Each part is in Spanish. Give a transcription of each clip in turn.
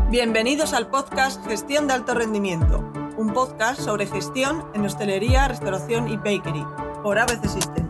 Bienvenidos al podcast Gestión de Alto Rendimiento, un podcast sobre gestión en hostelería, restauración y bakery, por ABC Systems.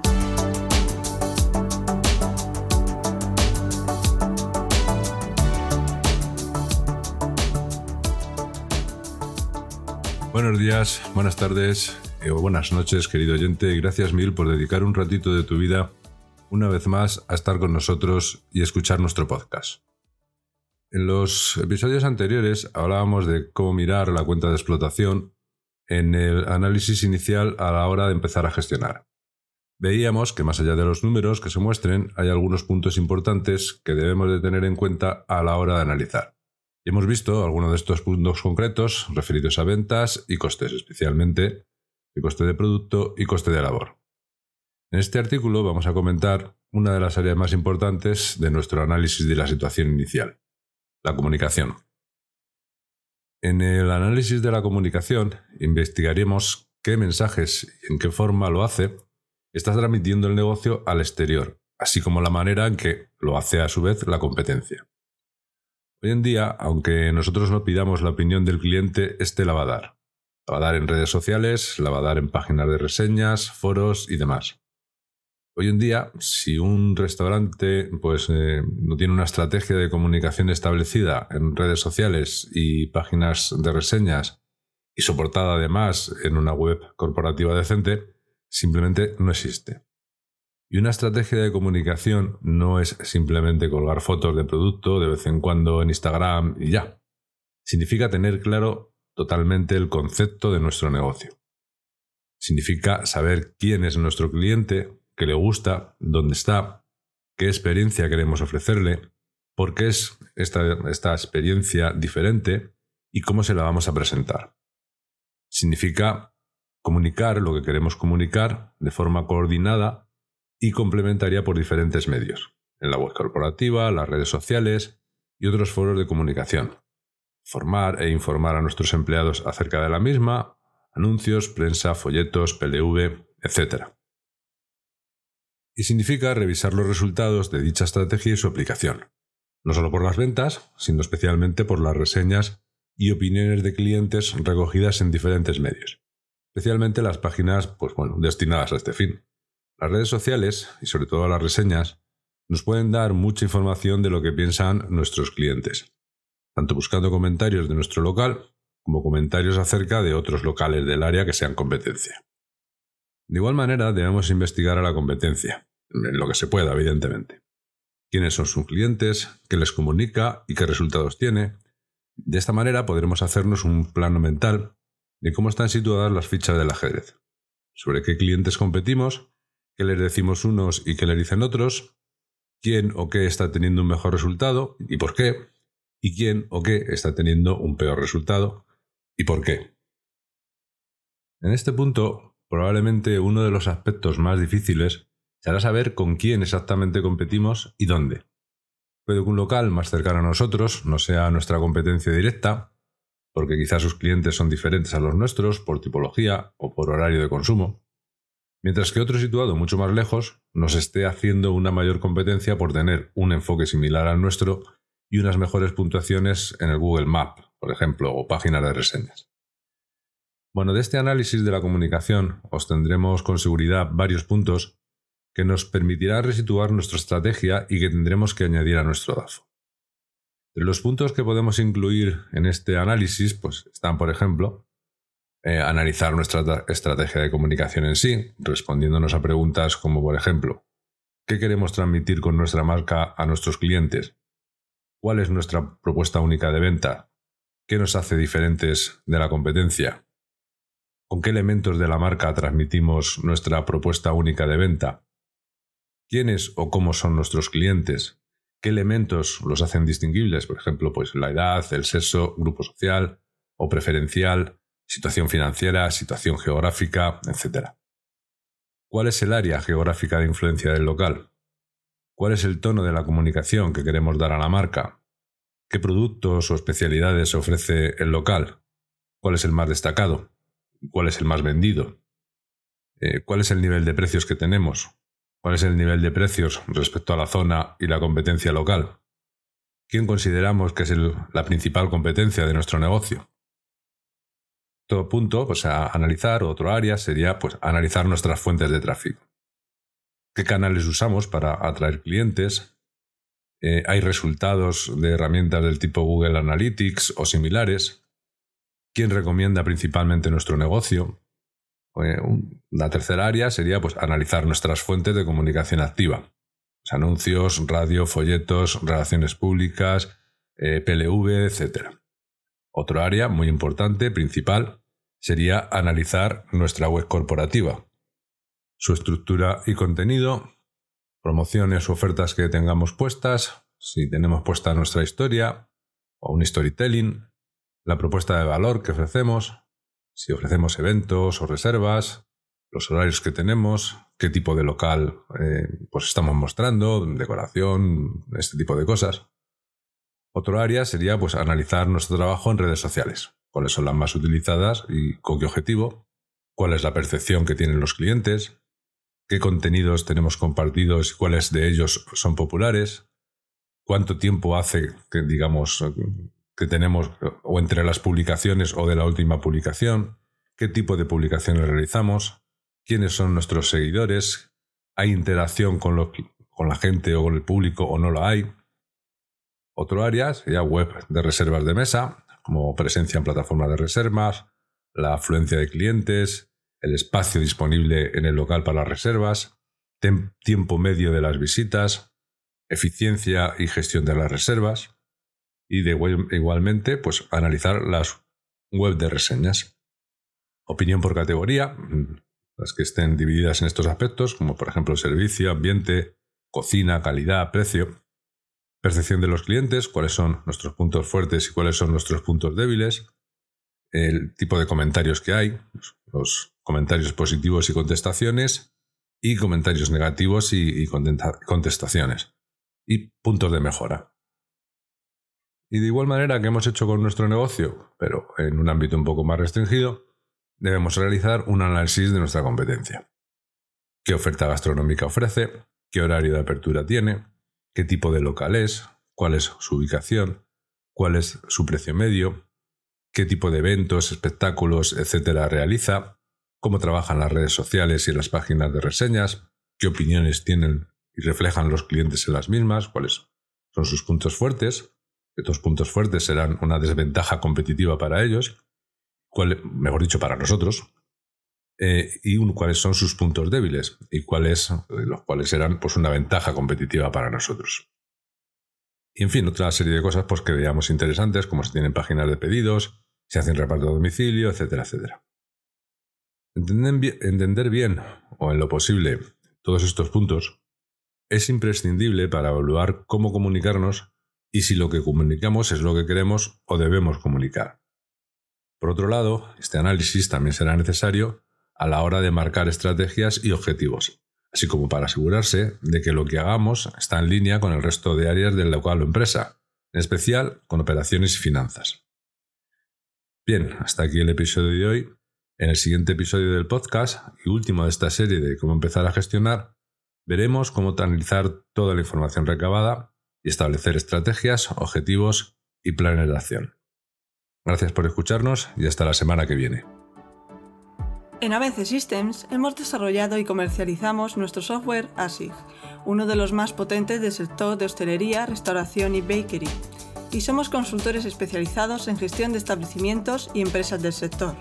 Buenos días, buenas tardes o buenas noches, querido oyente, y gracias mil por dedicar un ratito de tu vida una vez más a estar con nosotros y escuchar nuestro podcast. En los episodios anteriores hablábamos de cómo mirar la cuenta de explotación en el análisis inicial a la hora de empezar a gestionar. Veíamos que más allá de los números que se muestren, hay algunos puntos importantes que debemos de tener en cuenta a la hora de analizar. Y hemos visto algunos de estos puntos concretos referidos a ventas y costes, especialmente el coste de producto y coste de labor. En este artículo vamos a comentar una de las áreas más importantes de nuestro análisis de la situación inicial: la comunicación. En el análisis de la comunicación investigaremos qué mensajes y en qué forma lo hace está transmitiendo el negocio al exterior, así como la manera en que lo hace a su vez la competencia. Hoy en día, aunque nosotros no pidamos la opinión del cliente, la va a dar. La va a dar en redes sociales, la va a dar en páginas de reseñas, foros y demás. Hoy en día, si un restaurante no tiene una estrategia de comunicación establecida en redes sociales y páginas de reseñas y soportada además en una web corporativa decente, simplemente no existe. Y una estrategia de comunicación no es simplemente colgar fotos de producto de vez en cuando en Instagram y ya. Significa tener claro totalmente el concepto de nuestro negocio. Significa saber quién es nuestro cliente, qué le gusta, dónde está, qué experiencia queremos ofrecerle, por qué es esta experiencia diferente y cómo se la vamos a presentar. Significa comunicar lo que queremos comunicar de forma coordinada y complementaria por diferentes medios, en la web corporativa, las redes sociales y otros foros de comunicación. Formar e informar a nuestros empleados acerca de la misma, anuncios, prensa, folletos, PLV, etc. Y significa revisar los resultados de dicha estrategia y su aplicación, no solo por las ventas, sino especialmente por las reseñas y opiniones de clientes recogidas en diferentes medios, especialmente las páginas destinadas a este fin. Las redes sociales, y sobre todo las reseñas, nos pueden dar mucha información de lo que piensan nuestros clientes, tanto buscando comentarios de nuestro local como comentarios acerca de otros locales del área que sean competencia. De igual manera, debemos investigar a la competencia, en lo que se pueda, evidentemente. Quiénes son sus clientes, qué les comunica y qué resultados tiene. De esta manera podremos hacernos un plano mental de cómo están situadas las fichas del ajedrez, sobre qué clientes competimos, qué les decimos unos y qué les dicen otros, quién o qué está teniendo un mejor resultado y por qué, y quién o qué está teniendo un peor resultado y por qué. En este punto, probablemente uno de los aspectos más difíciles será saber con quién exactamente competimos y dónde. Puede que un local más cercano a nosotros no sea nuestra competencia directa, porque quizás sus clientes son diferentes a los nuestros por tipología o por horario de consumo, mientras que otro situado mucho más lejos nos esté haciendo una mayor competencia por tener un enfoque similar al nuestro y unas mejores puntuaciones en el Google Maps, por ejemplo, o páginas de reseñas. De este análisis de la comunicación obtendremos con seguridad varios puntos que nos permitirá resituar nuestra estrategia y que tendremos que añadir a nuestro DAFO. Entre los puntos que podemos incluir en este análisis están, por ejemplo, analizar nuestra estrategia de comunicación en sí, respondiéndonos a preguntas como, por ejemplo, ¿qué queremos transmitir con nuestra marca a nuestros clientes? ¿Cuál es nuestra propuesta única de venta? ¿Qué nos hace diferentes de la competencia? ¿Con qué elementos de la marca transmitimos nuestra propuesta única de venta? ¿Quiénes o cómo son nuestros clientes? ¿Qué elementos los hacen distinguibles? Por ejemplo, la edad, el sexo, grupo social o preferencial, situación financiera, situación geográfica, etc. ¿Cuál es el área geográfica de influencia del local? ¿Cuál es el tono de la comunicación que queremos dar a la marca? ¿Qué productos o especialidades ofrece el local? ¿Cuál es el más destacado? ¿Cuál es el más vendido? ¿Cuál es el nivel de precios que tenemos? ¿Cuál es el nivel de precios respecto a la zona y la competencia local? ¿quién consideramos que es la principal competencia de nuestro negocio? Otro punto a analizar, otro área sería analizar nuestras fuentes de tráfico. ¿Qué canales usamos para atraer clientes? ¿Hay resultados de herramientas del tipo Google Analytics o similares? ¿Quién recomienda principalmente nuestro negocio? La tercera área sería analizar nuestras fuentes de comunicación activa. Anuncios, radio, folletos, relaciones públicas, PLV, etc. Otro área muy importante, principal, sería analizar nuestra web corporativa, su estructura y contenido, promociones u ofertas que tengamos puestas, si tenemos puesta nuestra historia o un storytelling, la propuesta de valor que ofrecemos, si ofrecemos eventos o reservas, los horarios que tenemos, qué tipo de local estamos mostrando, decoración, este tipo de cosas. Otro área sería analizar nuestro trabajo en redes sociales, cuáles son las más utilizadas y con qué objetivo, cuál es la percepción que tienen los clientes, qué contenidos tenemos compartidos y cuáles de ellos son populares, cuánto tiempo hace que tenemos o entre las publicaciones o de la última publicación, qué tipo de publicaciones realizamos, quiénes son nuestros seguidores, hay interacción con la gente o con el público o no la hay. Otro área sería web de reservas de mesa, como presencia en plataformas de reservas, la afluencia de clientes, el espacio disponible en el local para las reservas, tiempo medio de las visitas, eficiencia y gestión de las reservas y igualmente analizar las web de reseñas. Opinión por categoría, las que estén divididas en estos aspectos, como por ejemplo servicio, ambiente, cocina, calidad, precio. Percepción de los clientes, cuáles son nuestros puntos fuertes y cuáles son nuestros puntos débiles. El tipo de comentarios que hay, los comentarios positivos y contestaciones, y comentarios negativos y contestaciones. Y puntos de mejora. Y de igual manera que hemos hecho con nuestro negocio, pero en un ámbito un poco más restringido, debemos realizar un análisis de nuestra competencia. ¿Qué oferta gastronómica ofrece? ¿Qué horario de apertura tiene? ¿Qué tipo de local es? ¿Cuál es su ubicación? ¿Cuál es su precio medio? ¿Qué tipo de eventos, espectáculos, etcétera realiza? ¿Cómo trabajan las redes sociales y las páginas de reseñas? ¿Qué opiniones tienen y reflejan los clientes en las mismas? ¿Cuáles son sus puntos fuertes? Estos puntos fuertes serán una desventaja competitiva para ellos, mejor dicho, para nosotros. Y cuáles son sus puntos débiles y los cuales serán una ventaja competitiva para nosotros. Y en fin, otra serie de cosas que veamos interesantes, como si tienen páginas de pedidos, si hacen reparto a domicilio, etcétera, etcétera. Entender bien, o en lo posible, todos estos puntos es imprescindible para evaluar cómo comunicarnos y si lo que comunicamos es lo que queremos o debemos comunicar. Por otro lado, este análisis también será necesario a la hora de marcar estrategias y objetivos, así como para asegurarse de que lo que hagamos está en línea con el resto de áreas del local o empresa, en especial con operaciones y finanzas. Bien, hasta aquí el episodio de hoy. En el siguiente episodio del podcast y último de esta serie de cómo empezar a gestionar, veremos cómo analizar toda la información recabada y establecer estrategias, objetivos y planes de acción. Gracias por escucharnos y hasta la semana que viene. En Avence Systems hemos desarrollado y comercializamos nuestro software ASIG, uno de los más potentes del sector de hostelería, restauración y bakery, y somos consultores especializados en gestión de establecimientos y empresas del sector.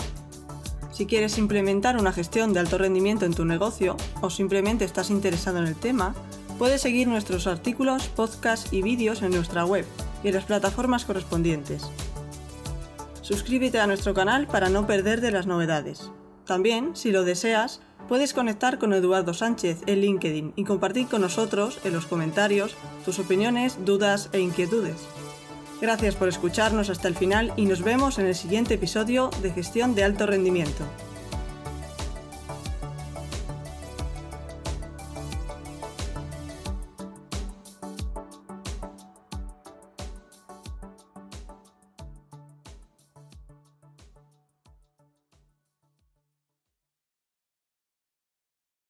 Si quieres implementar una gestión de alto rendimiento en tu negocio o simplemente estás interesado en el tema, puedes seguir nuestros artículos, podcasts y vídeos en nuestra web y en las plataformas correspondientes. Suscríbete a nuestro canal para no perderte las novedades. También, si lo deseas, puedes conectar con Eduardo Sánchez en LinkedIn y compartir con nosotros en los comentarios tus opiniones, dudas e inquietudes. Gracias por escucharnos hasta el final y nos vemos en el siguiente episodio de Gestión de Alto Rendimiento.